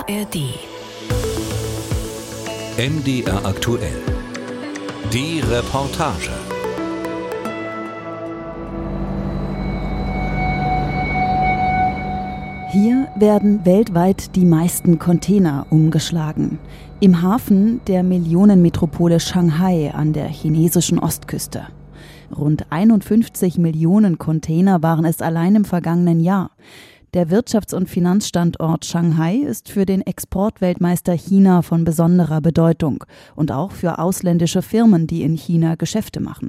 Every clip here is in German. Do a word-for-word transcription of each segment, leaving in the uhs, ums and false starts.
R D. M D R aktuell. Die Reportage. Hier werden weltweit die meisten Container umgeschlagen. Im Hafen der Millionenmetropole Shanghai an der chinesischen Ostküste. Rund einundfünfzig Millionen Container waren es allein im vergangenen Jahr. Der Wirtschafts- und Finanzstandort Shanghai ist für den Exportweltmeister China von besonderer Bedeutung und auch für ausländische Firmen, die in China Geschäfte machen.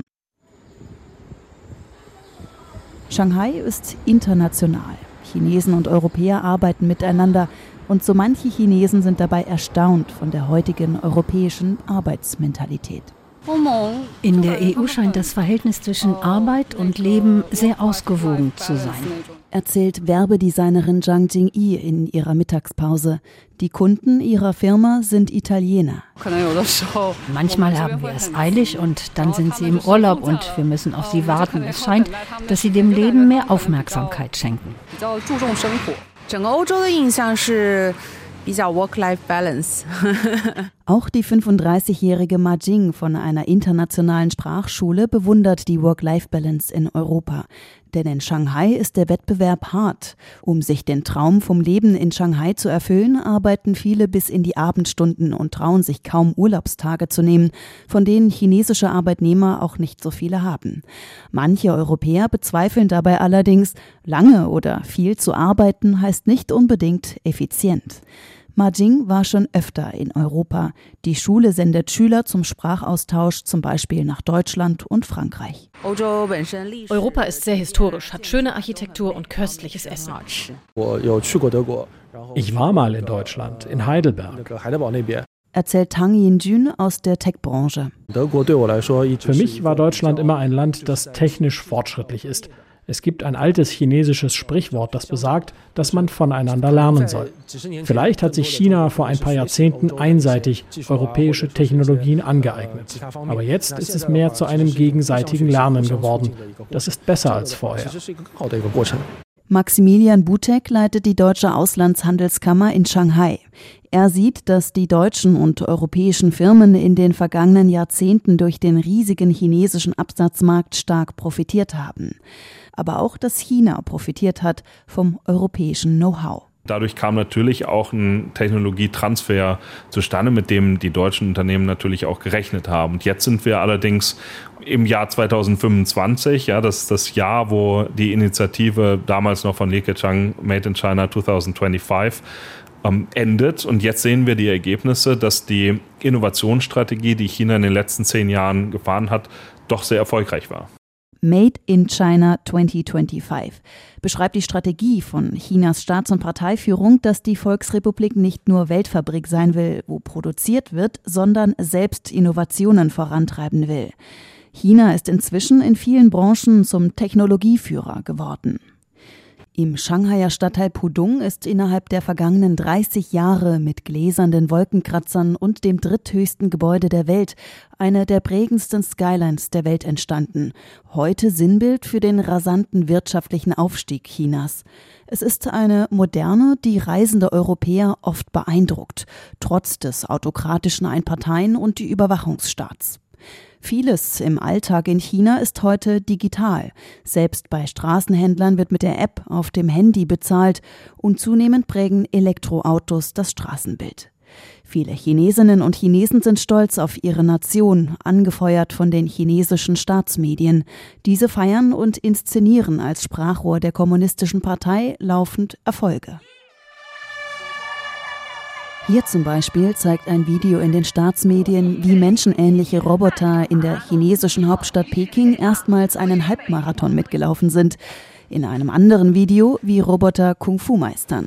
Shanghai ist international. Chinesen und Europäer arbeiten miteinander und so manche Chinesen sind dabei erstaunt von der heutigen europäischen Arbeitsmentalität. In der E U scheint das Verhältnis zwischen Arbeit und Leben sehr ausgewogen zu sein, erzählt Werbedesignerin Zhang Jingyi in ihrer Mittagspause. Die Kunden ihrer Firma sind Italiener. Manchmal haben wir es eilig und dann sind sie im Urlaub und wir müssen auf sie warten. Es scheint, dass sie dem Leben mehr Aufmerksamkeit schenken. Auch die fünfunddreißigjährige Ma Jing von einer internationalen Sprachschule bewundert die Work-Life-Balance in Europa. Denn in Shanghai ist der Wettbewerb hart. Um sich den Traum vom Leben in Shanghai zu erfüllen, arbeiten viele bis in die Abendstunden und trauen sich kaum Urlaubstage zu nehmen, von denen chinesische Arbeitnehmer auch nicht so viele haben. Manche Europäer bezweifeln dabei allerdings, lange oder viel zu arbeiten heißt nicht unbedingt effizient. Ma Jing war schon öfter in Europa. Die Schule sendet Schüler zum Sprachaustausch, zum Beispiel nach Deutschland und Frankreich. Europa ist sehr historisch, hat schöne Architektur und köstliches Essen. Ich war mal in Deutschland, in Heidelberg. Erzählt Tang Yin-jun aus der Tech-Branche. Für mich war Deutschland immer ein Land, das technisch fortschrittlich ist. Es gibt ein altes chinesisches Sprichwort, das besagt, dass man voneinander lernen soll. Vielleicht hat sich China vor ein paar Jahrzehnten einseitig europäische Technologien angeeignet. Aber jetzt ist es mehr zu einem gegenseitigen Lernen geworden. Das ist besser als vorher. Maximilian Butek leitet die Deutsche Auslandshandelskammer in Shanghai. Er sieht, dass die deutschen und europäischen Firmen in den vergangenen Jahrzehnten durch den riesigen chinesischen Absatzmarkt stark profitiert haben. Aber auch, dass China profitiert hat vom europäischen Know-how. Dadurch kam natürlich auch ein Technologietransfer zustande, mit dem die deutschen Unternehmen natürlich auch gerechnet haben. Und jetzt sind wir allerdings im Jahr zweitausendfünfundzwanzig, ja, das ist das Jahr, wo die Initiative damals noch von Li Keqiang Made in China zwanzig fünfundzwanzig ähm, endet. Und jetzt sehen wir die Ergebnisse, dass die Innovationsstrategie, die China in den letzten zehn Jahren gefahren hat, doch sehr erfolgreich war. Made in China zwanzig fünfundzwanzig beschreibt die Strategie von Chinas Staats- und Parteiführung, dass die Volksrepublik nicht nur Weltfabrik sein will, wo produziert wird, sondern selbst Innovationen vorantreiben will. China ist inzwischen in vielen Branchen zum Technologieführer geworden. Im Shanghaier Stadtteil Pudong ist innerhalb der vergangenen dreißig Jahre mit gläsernden Wolkenkratzern und dem dritthöchsten Gebäude der Welt eine der prägendsten Skylines der Welt entstanden. Heute Sinnbild für den rasanten wirtschaftlichen Aufstieg Chinas. Es ist eine moderne, die reisende Europäer oft beeindruckt, trotz des autokratischen Einparteien- und die Überwachungsstaats. Vieles im Alltag in China ist heute digital. Selbst bei Straßenhändlern wird mit der App auf dem Handy bezahlt und zunehmend prägen Elektroautos das Straßenbild. Viele Chinesinnen und Chinesen sind stolz auf ihre Nation, angefeuert von den chinesischen Staatsmedien. Diese feiern und inszenieren als Sprachrohr der Kommunistischen Partei laufend Erfolge. Hier zum Beispiel zeigt ein Video in den Staatsmedien, wie menschenähnliche Roboter in der chinesischen Hauptstadt Peking erstmals einen Halbmarathon mitgelaufen sind. In einem anderen Video, wie Roboter Kung-Fu meistern.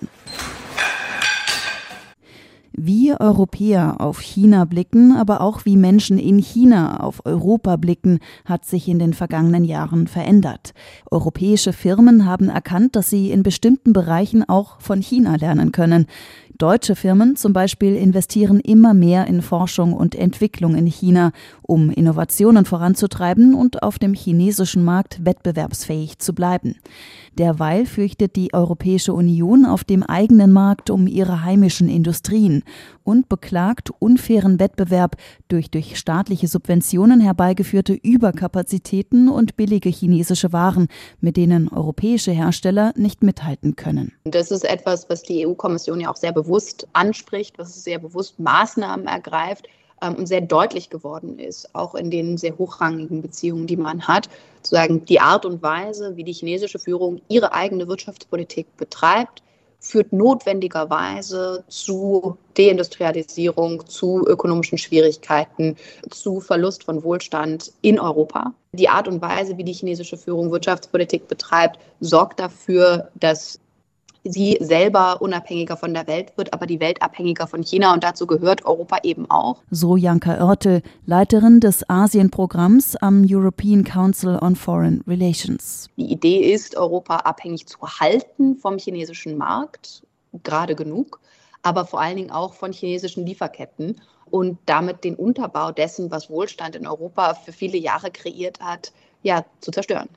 Wie Europäer auf China blicken, aber auch wie Menschen in China auf Europa blicken, hat sich in den vergangenen Jahren verändert. Europäische Firmen haben erkannt, dass sie in bestimmten Bereichen auch von China lernen können. Deutsche Firmen zum Beispiel investieren immer mehr in Forschung und Entwicklung in China, um Innovationen voranzutreiben und auf dem chinesischen Markt wettbewerbsfähig zu bleiben. Derweil fürchtet die Europäische Union auf dem eigenen Markt um ihre heimischen Industrien und beklagt unfairen Wettbewerb durch durch staatliche Subventionen herbeigeführte Überkapazitäten und billige chinesische Waren, mit denen europäische Hersteller nicht mithalten können. Das ist etwas, was die E U-Kommission ja auch sehr bewusst anspricht, was sehr bewusst Maßnahmen ergreift ähm, und sehr deutlich geworden ist, auch in den sehr hochrangigen Beziehungen, die man hat. Zu sagen, die Art und Weise, wie die chinesische Führung ihre eigene Wirtschaftspolitik betreibt, führt notwendigerweise zu Deindustrialisierung, zu ökonomischen Schwierigkeiten, zu Verlust von Wohlstand in Europa. Die Art und Weise, wie die chinesische Führung Wirtschaftspolitik betreibt, sorgt dafür, dass sie selber unabhängiger von der Welt wird, aber die Welt abhängiger von China, und dazu gehört Europa eben auch. So Janka Oertel, Leiterin des Asienprogramms am European Council on Foreign Relations. Die Idee ist, Europa abhängig zu halten vom chinesischen Markt, gerade genug, aber vor allen Dingen auch von chinesischen Lieferketten und damit den Unterbau dessen, was Wohlstand in Europa für viele Jahre kreiert hat, ja, zu zerstören.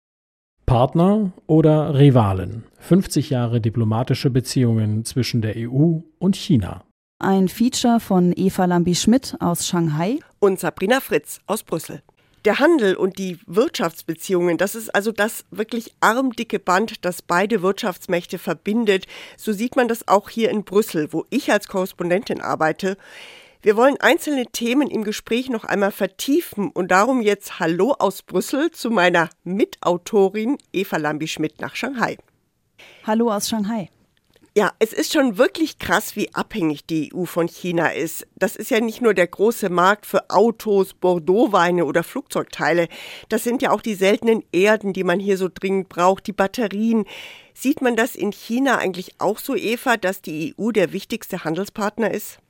Partner oder Rivalen? fünfzig Jahre diplomatische Beziehungen zwischen der E U und China. Ein Feature von Eva Lambi-Schmidt aus Shanghai und Sabrina Fritz aus Brüssel. Der Handel und die Wirtschaftsbeziehungen, das ist also das wirklich armdicke Band, das beide Wirtschaftsmächte verbindet. So sieht man das auch hier in Brüssel, wo ich als Korrespondentin arbeite. Wir wollen einzelne Themen im Gespräch noch einmal vertiefen und darum jetzt Hallo aus Brüssel zu meiner Mitautorin Eva Lambi-Schmidt nach Shanghai. Hallo aus Shanghai. Ja, es ist schon wirklich krass, wie abhängig die E U von China ist. Das ist ja nicht nur der große Markt für Autos, Bordeaux-Weine oder Flugzeugteile. Das sind ja auch die seltenen Erden, die man hier so dringend braucht, die Batterien. Sieht man das in China eigentlich auch so, Eva, dass die E U der wichtigste Handelspartner ist?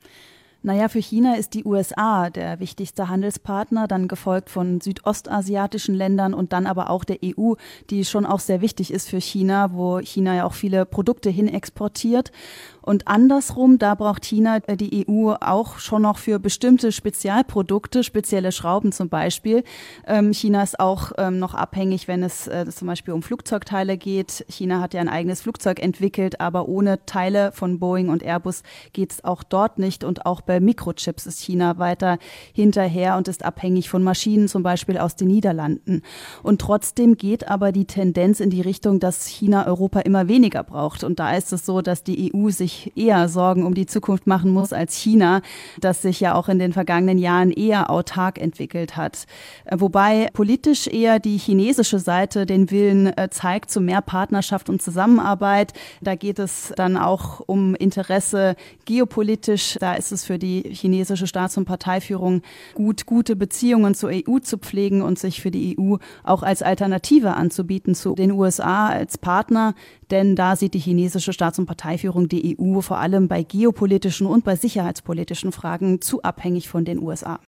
Naja, für China ist die U S A der wichtigste Handelspartner, dann gefolgt von südostasiatischen Ländern und dann aber auch der E U, die schon auch sehr wichtig ist für China, wo China ja auch viele Produkte hin exportiert. Und andersrum, da braucht China die E U auch schon noch für bestimmte Spezialprodukte, spezielle Schrauben zum Beispiel. Ähm, China ist auch ähm, noch abhängig, wenn es äh, zum Beispiel um Flugzeugteile geht. China hat ja ein eigenes Flugzeug entwickelt, aber ohne Teile von Boeing und Airbus geht es auch dort nicht. Und auch bei Mikrochips ist China weiter hinterher und ist abhängig von Maschinen, zum Beispiel aus den Niederlanden. Und trotzdem geht aber die Tendenz in die Richtung, dass China Europa immer weniger braucht. Und da ist es so, dass die E U sich eher Sorgen um die Zukunft machen muss als China, das sich ja auch in den vergangenen Jahren eher autark entwickelt hat. Wobei politisch eher die chinesische Seite den Willen zeigt zu mehr Partnerschaft und Zusammenarbeit. Da geht es dann auch um Interesse geopolitisch. Da ist es für die chinesische Staats- und Parteiführung gut, gute Beziehungen zur E U zu pflegen und sich für die E U auch als Alternative anzubieten zu den U S A als Partner. Denn da sieht die chinesische Staats- und Parteiführung die E U vor allem bei geopolitischen und bei sicherheitspolitischen Fragen zu abhängig von den U S A.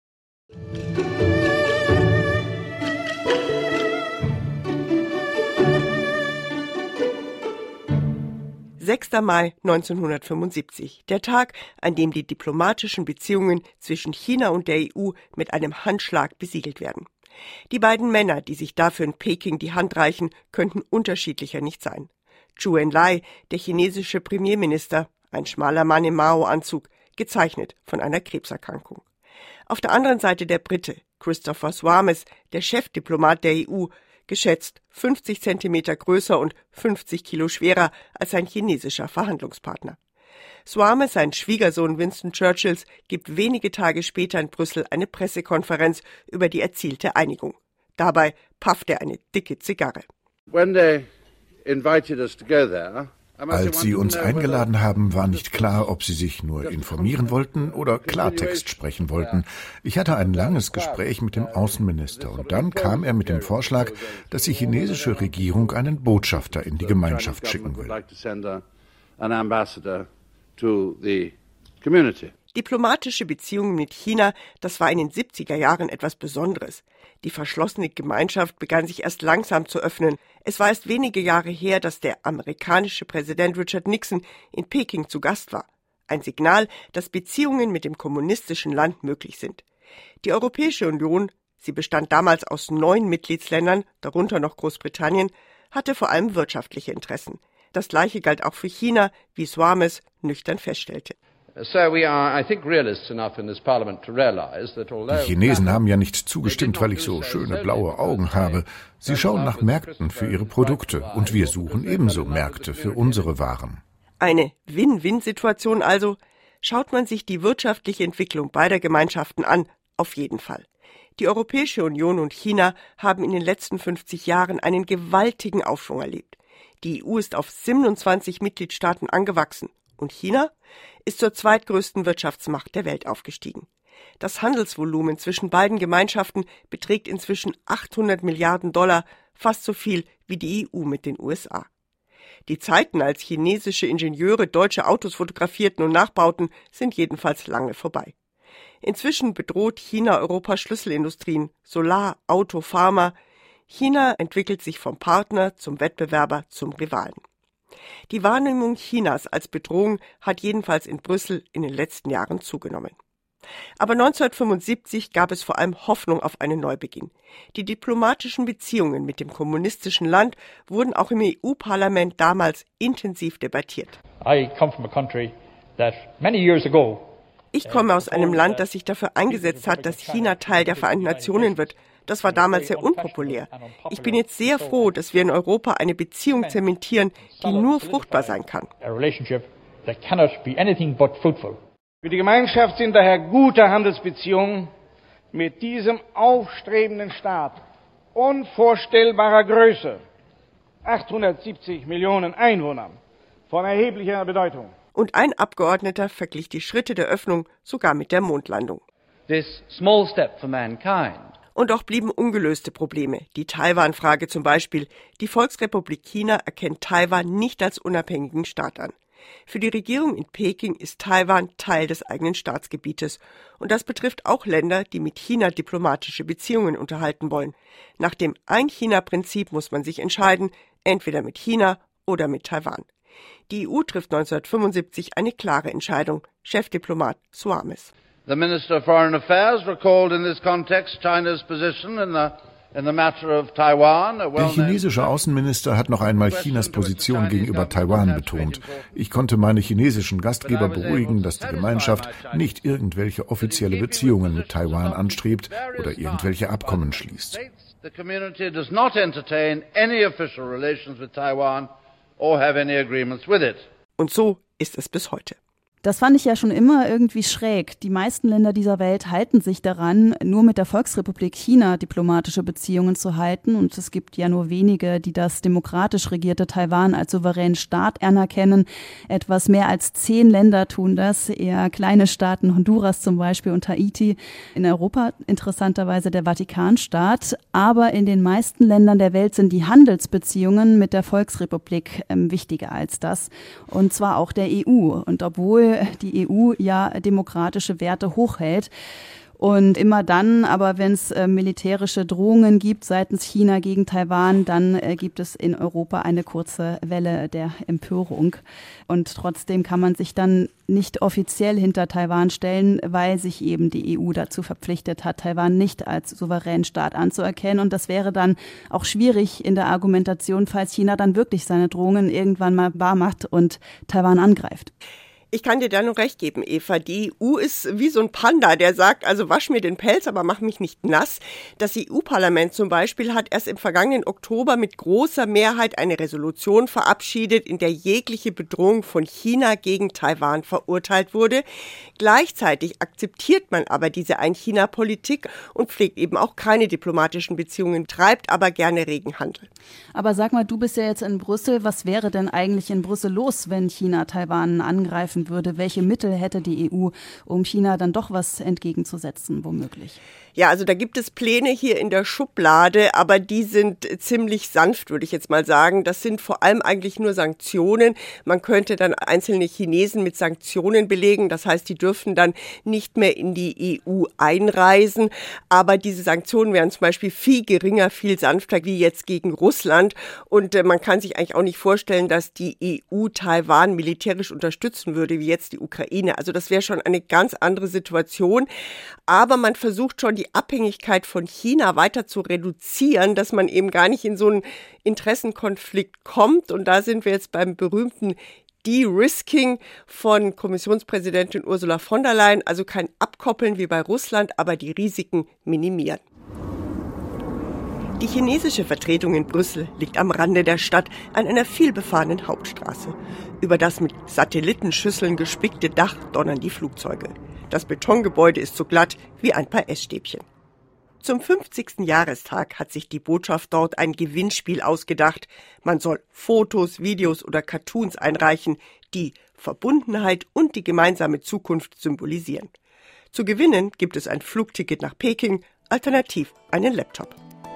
sechster Mai neunzehnhundertfünfundsiebzig, der Tag, an dem die diplomatischen Beziehungen zwischen China und der E U mit einem Handschlag besiegelt werden. Die beiden Männer, die sich dafür in Peking die Hand reichen, könnten unterschiedlicher nicht sein. Zhou Enlai, der chinesische Premierminister, ein schmaler Mann im Mao-Anzug, gezeichnet von einer Krebserkrankung. Auf der anderen Seite der Brite, Christopher Swarmes, der Chefdiplomat der E U, geschätzt fünfzig Zentimeter größer und fünfzig Kilo schwerer als sein chinesischer Verhandlungspartner. Swarmes, sein Schwiegersohn Winston Churchills, gibt wenige Tage später in Brüssel eine Pressekonferenz über die erzielte Einigung. Dabei pafft er eine dicke Zigarre. When they invited us to go there, Als sie uns eingeladen haben, war nicht klar, ob sie sich nur informieren wollten oder Klartext sprechen wollten. Ich hatte ein langes Gespräch mit dem Außenminister und dann kam er mit dem Vorschlag, dass die chinesische Regierung einen Botschafter in die Gemeinschaft schicken will. Diplomatische Beziehungen mit China, das war in den siebziger Jahren etwas Besonderes. Die verschlossene Gemeinschaft begann sich erst langsam zu öffnen. Es war erst wenige Jahre her, dass der amerikanische Präsident Richard Nixon in Peking zu Gast war. Ein Signal, dass Beziehungen mit dem kommunistischen Land möglich sind. Die Europäische Union, sie bestand damals aus neun Mitgliedsländern, darunter noch Großbritannien, hatte vor allem wirtschaftliche Interessen. Das Gleiche galt auch für China, wie Swames nüchtern feststellte. Die Chinesen haben ja nicht zugestimmt, weil ich so schöne blaue Augen habe. Sie schauen nach Märkten für ihre Produkte und wir suchen ebenso Märkte für unsere Waren. Eine Win-Win-Situation also. Schaut man sich die wirtschaftliche Entwicklung beider Gemeinschaften an, auf jeden Fall. Die Europäische Union und China haben in den letzten fünfzig Jahren einen gewaltigen Aufschwung erlebt. Die E U ist auf siebenundzwanzig Mitgliedstaaten angewachsen und China ist zur zweitgrößten Wirtschaftsmacht der Welt aufgestiegen. Das Handelsvolumen zwischen beiden Gemeinschaften beträgt inzwischen achthundert Milliarden Dollar, fast so viel wie die E U mit den U S A. Die Zeiten, als chinesische Ingenieure deutsche Autos fotografierten und nachbauten, sind jedenfalls lange vorbei. Inzwischen bedroht China Europas Schlüsselindustrien, Solar, Auto, Pharma. China entwickelt sich vom Partner zum Wettbewerber, zum Rivalen. Die Wahrnehmung Chinas als Bedrohung hat jedenfalls in Brüssel in den letzten Jahren zugenommen. Aber neunzehnhundertfünfundsiebzig gab es vor allem Hoffnung auf einen Neubeginn. Die diplomatischen Beziehungen mit dem kommunistischen Land wurden auch im E U-Parlament damals intensiv debattiert. I come from a country that many years ago Ich komme aus einem Land, das sich dafür eingesetzt hat, dass China Teil der Vereinten Nationen wird. Das war damals sehr unpopulär. Ich bin jetzt sehr froh, dass wir in Europa eine Beziehung zementieren, die nur fruchtbar sein kann. Für die Gemeinschaft sind daher gute Handelsbeziehungen mit diesem aufstrebenden Staat unvorstellbarer Größe, achthundertsiebzig Millionen Einwohnern, von erheblicher Bedeutung. Und ein Abgeordneter verglich die Schritte der Öffnung sogar mit der Mondlandung. This small step for mankind. Und doch blieben ungelöste Probleme. Die Taiwan-Frage zum Beispiel. Die Volksrepublik China erkennt Taiwan nicht als unabhängigen Staat an. Für die Regierung in Peking ist Taiwan Teil des eigenen Staatsgebietes. Und das betrifft auch Länder, die mit China diplomatische Beziehungen unterhalten wollen. Nach dem Ein-China-Prinzip muss man sich entscheiden, entweder mit China oder mit Taiwan. Die E U trifft neunzehnhundertfünfundsiebzig eine klare Entscheidung. Chefdiplomat Swames. The Minister of Foreign Affairs recalled in this context China's position in the in the matter of Taiwan. Der chinesische Außenminister hat noch einmal Chinas Position gegenüber Taiwan betont. Ich konnte meine chinesischen Gastgeber beruhigen, dass die Gemeinschaft nicht irgendwelche offizielle Beziehungen mit Taiwan anstrebt oder irgendwelche Abkommen schließt. The community does not entertain any official relations with Taiwan or have any agreements with it. Und so ist es bis heute. Das fand ich ja schon immer irgendwie schräg. Die meisten Länder dieser Welt halten sich daran, nur mit der Volksrepublik China diplomatische Beziehungen zu halten. Und es gibt ja nur wenige, die das demokratisch regierte Taiwan als souveränen Staat anerkennen. Etwas mehr als zehn Länder tun das, eher kleine Staaten, Honduras zum Beispiel und Haiti. In Europa interessanterweise der Vatikanstaat. Aber in den meisten Ländern der Welt sind die Handelsbeziehungen mit der Volksrepublik ähm, wichtiger als das. Und zwar auch der E U. Und obwohl die E U ja demokratische Werte hochhält. Und immer dann, aber wenn es äh, militärische Drohungen gibt seitens China gegen Taiwan, dann äh, gibt es in Europa eine kurze Welle der Empörung. Und trotzdem kann man sich dann nicht offiziell hinter Taiwan stellen, weil sich eben die E U dazu verpflichtet hat, Taiwan nicht als souveränen Staat anzuerkennen. Und das wäre dann auch schwierig in der Argumentation, falls China dann wirklich seine Drohungen irgendwann mal wahr macht und Taiwan angreift. Ich kann dir da nur recht geben, Eva. Die E U ist wie so ein Panda, der sagt, also wasch mir den Pelz, aber mach mich nicht nass. Das E U-Parlament zum Beispiel hat erst im vergangenen Oktober mit großer Mehrheit eine Resolution verabschiedet, in der jegliche Bedrohung von China gegen Taiwan verurteilt wurde. Gleichzeitig akzeptiert man aber diese Ein-China-Politik und pflegt eben auch keine diplomatischen Beziehungen, treibt aber gerne regen Handel. Aber sag mal, du bist ja jetzt in Brüssel. Was wäre denn eigentlich in Brüssel los, wenn China Taiwan angreifen würde? Welche Mittel hätte die E U, um China dann doch was entgegenzusetzen, womöglich? Ja, also da gibt es Pläne hier in der Schublade, aber die sind ziemlich sanft, würde ich jetzt mal sagen. Das sind vor allem eigentlich nur Sanktionen. Man könnte dann einzelne Chinesen mit Sanktionen belegen. Das heißt, die dürfen dann nicht mehr in die E U einreisen. Aber diese Sanktionen wären zum Beispiel viel geringer, viel sanfter wie jetzt gegen Russland. Und äh, man kann sich eigentlich auch nicht vorstellen, dass die E U Taiwan militärisch unterstützen würde, wie jetzt die Ukraine. Also das wäre schon eine ganz andere Situation. Aber man versucht schon, die die Abhängigkeit von China weiter zu reduzieren, dass man eben gar nicht in so einen Interessenkonflikt kommt. Und da sind wir jetzt beim berühmten De-Risking von Kommissionspräsidentin Ursula von der Leyen, also kein Abkoppeln wie bei Russland, aber die Risiken minimieren. Die chinesische Vertretung in Brüssel liegt am Rande der Stadt an einer vielbefahrenen Hauptstraße. Über das mit Satellitenschüsseln gespickte Dach donnern die Flugzeuge. Das Betongebäude ist so glatt wie ein paar Essstäbchen. Zum fünfzigsten Jahrestag hat sich die Botschaft dort ein Gewinnspiel ausgedacht. Man soll Fotos, Videos oder Cartoons einreichen, die Verbundenheit und die gemeinsame Zukunft symbolisieren. Zu gewinnen gibt es ein Flugticket nach Peking, alternativ einen Laptop.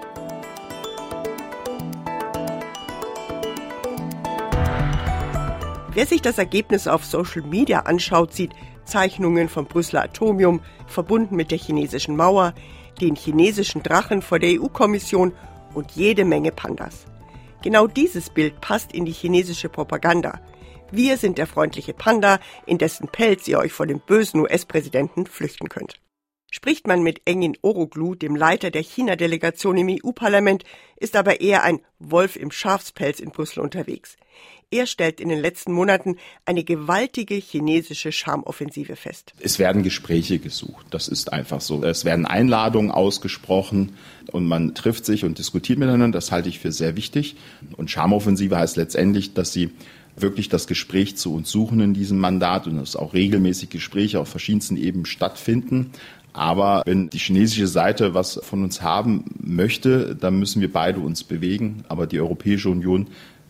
Wer sich das Ergebnis auf Social Media anschaut, sieht Zeichnungen vom Brüsseler Atomium, verbunden mit der chinesischen Mauer, den chinesischen Drachen vor der E U-Kommission und jede Menge Pandas. Genau dieses Bild passt in die chinesische Propaganda. Wir sind der freundliche Panda, in dessen Pelz ihr euch vor dem bösen U S-Präsidenten flüchten könnt. Spricht man mit Engin Oroglu, dem Leiter der China-Delegation im E U-Parlament, ist aber eher ein Wolf im Schafspelz in Brüssel unterwegs. Er stellt in den letzten Monaten eine gewaltige chinesische Charmoffensive fest. Es werden Gespräche gesucht, das ist einfach so. Es werden Einladungen ausgesprochen und man trifft sich und diskutiert miteinander, das halte ich für sehr wichtig. Und Charmoffensive heißt letztendlich, dass sie wirklich das Gespräch zu uns suchen in diesem Mandat und dass auch regelmäßig Gespräche auf verschiedensten Ebenen stattfinden. Aber wenn die chinesische Seite was von uns haben möchte, dann müssen wir beide uns bewegen. Aber die Europäische Union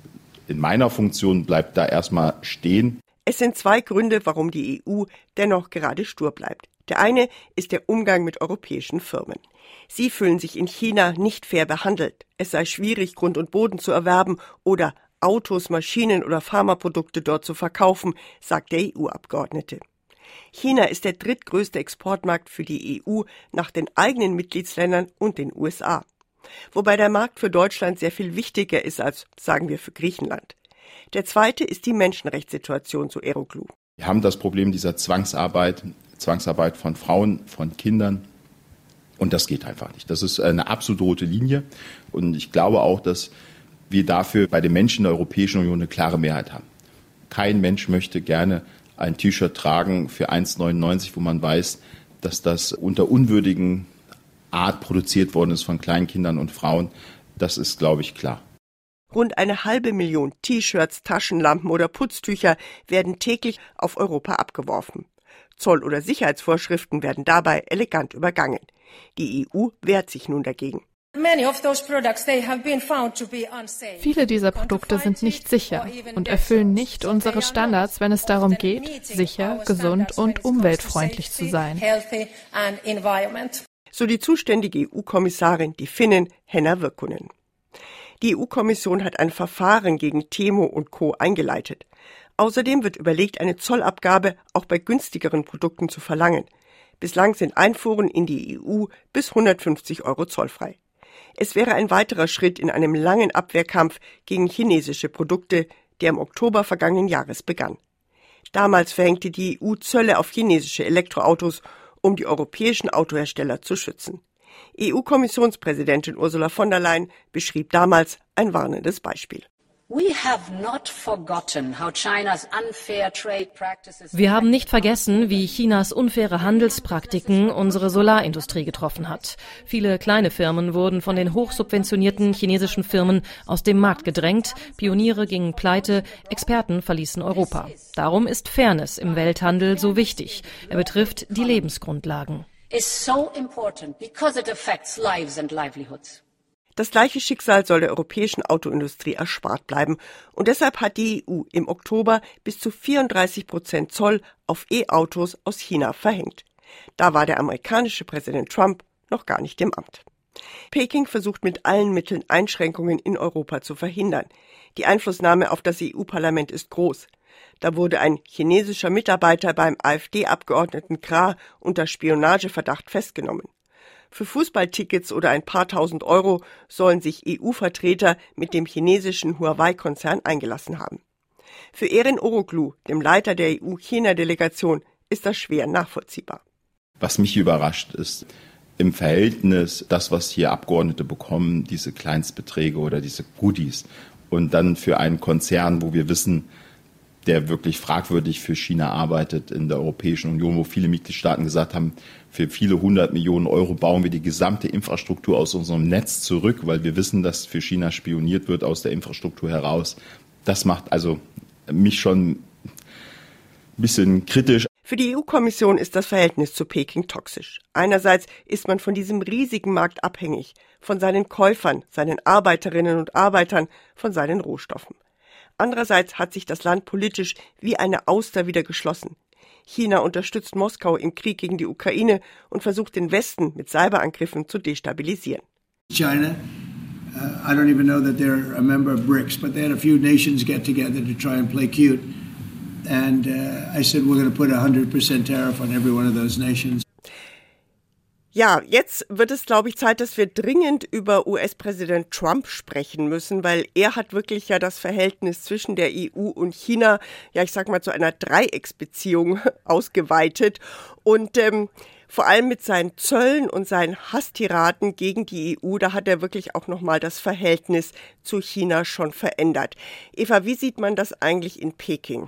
in meiner Funktion bleibt da erstmal stehen. Es sind zwei Gründe, warum die E U dennoch gerade stur bleibt. Der eine ist der Umgang mit europäischen Firmen. Sie fühlen sich in China nicht fair behandelt. Es sei schwierig, Grund und Boden zu erwerben oder Autos, Maschinen oder Pharmaprodukte dort zu verkaufen, sagt der E U-Abgeordnete. China ist der drittgrößte Exportmarkt für die E U nach den eigenen Mitgliedsländern und den U S A. Wobei der Markt für Deutschland sehr viel wichtiger ist als, sagen wir, für Griechenland. Der zweite ist die Menschenrechtssituation, so Oroglu. Wir haben das Problem dieser Zwangsarbeit, Zwangsarbeit von Frauen, von Kindern. Und das geht einfach nicht. Das ist eine absolut rote Linie. Und ich glaube auch, dass wir dafür bei den Menschen der Europäischen Union eine klare Mehrheit haben. Kein Mensch möchte gerne ein T-Shirt tragen für eins neunundneunzig, wo man weiß, dass das unter unwürdigen Art produziert worden ist von Kleinkindern und Frauen. Das ist, glaube ich, klar. Rund eine halbe Million T-Shirts, Taschenlampen oder Putztücher werden täglich auf Europa abgeworfen. Zoll- oder Sicherheitsvorschriften werden dabei elegant übergangen. Die E U wehrt sich nun dagegen. Viele dieser Produkte sind nicht sicher und erfüllen nicht unsere Standards, wenn es darum geht, sicher, gesund und umweltfreundlich zu sein. So die zuständige E U-Kommissarin, die Finnin Henna Virkkunen. Die E U-Kommission hat ein Verfahren gegen Temu und Co. eingeleitet. Außerdem wird überlegt, eine Zollabgabe auch bei günstigeren Produkten zu verlangen. Bislang sind Einfuhren in die E U bis hundertfünfzig Euro zollfrei. Es wäre ein weiterer Schritt in einem langen Abwehrkampf gegen chinesische Produkte, der im Oktober vergangenen Jahres begann. Damals verhängte die E U Zölle auf chinesische Elektroautos, um die europäischen Autohersteller zu schützen. E U-Kommissionspräsidentin Ursula von der Leyen beschrieb damals ein warnendes Beispiel. Wir haben nicht vergessen, wie Chinas unfaire Handelspraktiken unsere Solarindustrie getroffen hat. Viele kleine Firmen wurden von den hochsubventionierten chinesischen Firmen aus dem Markt gedrängt, Pioniere gingen pleite, Experten verließen Europa. Darum ist Fairness im Welthandel so wichtig. Er betrifft die Lebensgrundlagen. Das gleiche Schicksal soll der europäischen Autoindustrie erspart bleiben. Und deshalb hat die E U im Oktober bis zu vierunddreißig Prozent Zoll auf E-Autos aus China verhängt. Da war der amerikanische Präsident Trump noch gar nicht im Amt. Peking versucht mit allen Mitteln Einschränkungen in Europa zu verhindern. Die Einflussnahme auf das E U-Parlament ist groß. Da wurde ein chinesischer Mitarbeiter beim AfD-Abgeordneten Krah unter Spionageverdacht festgenommen. Für Fußballtickets oder ein paar tausend Euro sollen sich E U-Vertreter mit dem chinesischen Huawei-Konzern eingelassen haben. Für Engin Oroglu, dem Leiter der E U-China-Delegation, ist das schwer nachvollziehbar. Was mich überrascht ist, im Verhältnis das, was hier Abgeordnete bekommen, diese Kleinstbeträge oder diese Goodies. Und dann für einen Konzern, wo wir wissen, der wirklich fragwürdig für China arbeitet in der Europäischen Union, wo viele Mitgliedstaaten gesagt haben, für viele hundert Millionen Euro bauen wir die gesamte Infrastruktur aus unserem Netz zurück, weil wir wissen, dass für China spioniert wird aus der Infrastruktur heraus. Das macht also mich schon ein bisschen kritisch. Für die E U-Kommission ist das Verhältnis zu Peking toxisch. Einerseits ist man von diesem riesigen Markt abhängig, von seinen Käufern, seinen Arbeiterinnen und Arbeitern, von seinen Rohstoffen. Andererseits hat sich das Land politisch wie eine Auster wieder geschlossen. China unterstützt Moskau im Krieg gegen die Ukraine und versucht den Westen mit Cyberangriffen zu destabilisieren. China, uh, I don't even know that they're a member of BRICS, but they had a few nations get together to try and play cute. And uh, I said, we're going to put a one hundred percent tariff on every one of those nations. Ja, jetzt wird es, glaube ich, Zeit, dass wir dringend über U S-Präsident Trump sprechen müssen, weil er hat wirklich ja das Verhältnis zwischen der E U und China, ja, ich sag mal, zu einer Dreiecksbeziehung ausgeweitet. Und ähm, vor allem mit seinen Zöllen und seinen Hasstiraden gegen die E U, da hat er wirklich auch nochmal das Verhältnis zu China schon verändert. Eva, wie sieht man das eigentlich in Peking?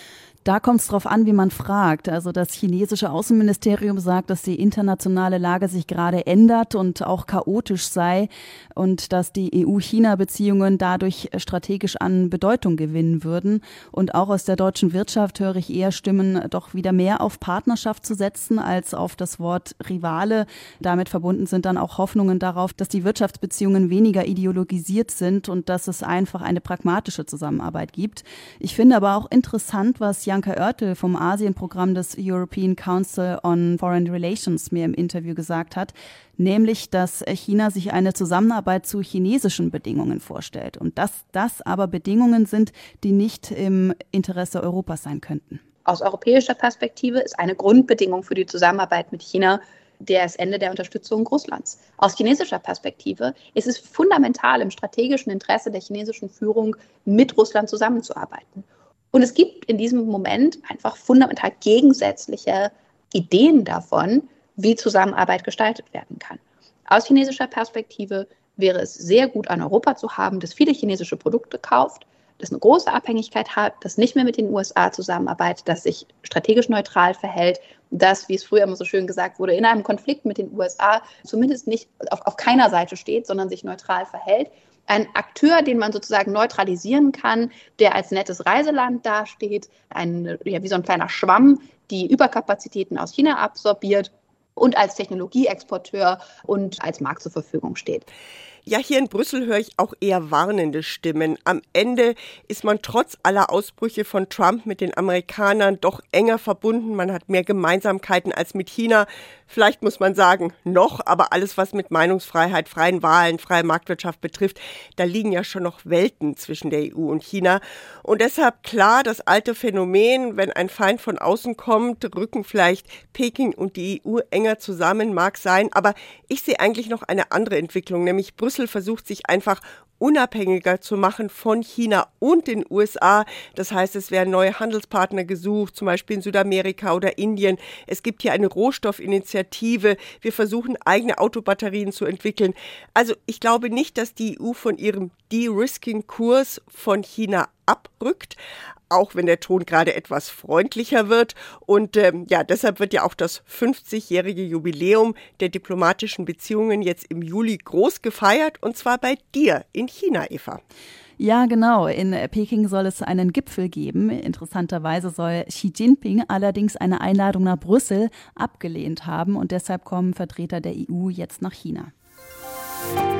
Da kommt es drauf an, wie man fragt. Also das chinesische Außenministerium sagt, dass die internationale Lage sich gerade ändert und auch chaotisch sei und dass die E U-China-Beziehungen dadurch strategisch an Bedeutung gewinnen würden. Und auch aus der deutschen Wirtschaft höre ich eher Stimmen, doch wieder mehr auf Partnerschaft zu setzen als auf das Wort Rivale. Damit verbunden sind dann auch Hoffnungen darauf, dass die Wirtschaftsbeziehungen weniger ideologisiert sind und dass es einfach eine pragmatische Zusammenarbeit gibt. Ich finde aber auch interessant, was Janka Oertel vom Asienprogramm des European Council on Foreign Relations mir im Interview gesagt hat, nämlich, dass China sich eine Zusammenarbeit zu chinesischen Bedingungen vorstellt und dass das aber Bedingungen sind, die nicht im Interesse Europas sein könnten. Aus europäischer Perspektive ist eine Grundbedingung für die Zusammenarbeit mit China das Ende der Unterstützung Russlands. Aus chinesischer Perspektive ist es fundamental im strategischen Interesse der chinesischen Führung, mit Russland zusammenzuarbeiten. Und es gibt in diesem Moment einfach fundamental gegensätzliche Ideen davon, wie Zusammenarbeit gestaltet werden kann. Aus chinesischer Perspektive wäre es sehr gut, an Europa zu haben, das viele chinesische Produkte kauft, das eine große Abhängigkeit hat, das nicht mehr mit den U S A zusammenarbeitet, das sich strategisch neutral verhält, das, wie es früher immer so schön gesagt wurde, in einem Konflikt mit den U S A zumindest nicht auf, auf keiner Seite steht, sondern sich neutral verhält. Ein Akteur, den man sozusagen neutralisieren kann, der als nettes Reiseland dasteht, ein, ja, wie so ein kleiner Schwamm, die Überkapazitäten aus China absorbiert und als Technologieexporteur und als Markt zur Verfügung steht. Ja, hier in Brüssel höre ich auch eher warnende Stimmen. Am Ende ist man trotz aller Ausbrüche von Trump mit den Amerikanern doch enger verbunden. Man hat mehr Gemeinsamkeiten als mit China. Vielleicht muss man sagen, noch, aber alles, was mit Meinungsfreiheit, freien Wahlen, freie Marktwirtschaft betrifft, da liegen ja schon noch Welten zwischen der E U und China. Und deshalb klar, das alte Phänomen, wenn ein Feind von außen kommt, rücken vielleicht Peking und die E U enger zusammen, mag sein. Aber ich sehe eigentlich noch eine andere Entwicklung, nämlich Brüssel versucht sich einfach unabhängiger zu machen von China und den U S A. Das heißt, es werden neue Handelspartner gesucht, zum Beispiel in Südamerika oder Indien. Es gibt hier eine Rohstoffinitiative. Wir versuchen, eigene Autobatterien zu entwickeln. Also ich glaube nicht, dass die E U von ihrem De-Risking-Kurs von China abrückt, auch wenn der Ton gerade etwas freundlicher wird. Und ähm, ja, deshalb wird ja auch das fünfzigjährige Jubiläum der diplomatischen Beziehungen jetzt im Juli groß gefeiert, und zwar bei dir in China, Eva. Ja, genau. In Peking soll es einen Gipfel geben. Interessanterweise soll Xi Jinping allerdings eine Einladung nach Brüssel abgelehnt haben und deshalb kommen Vertreter der E U jetzt nach China.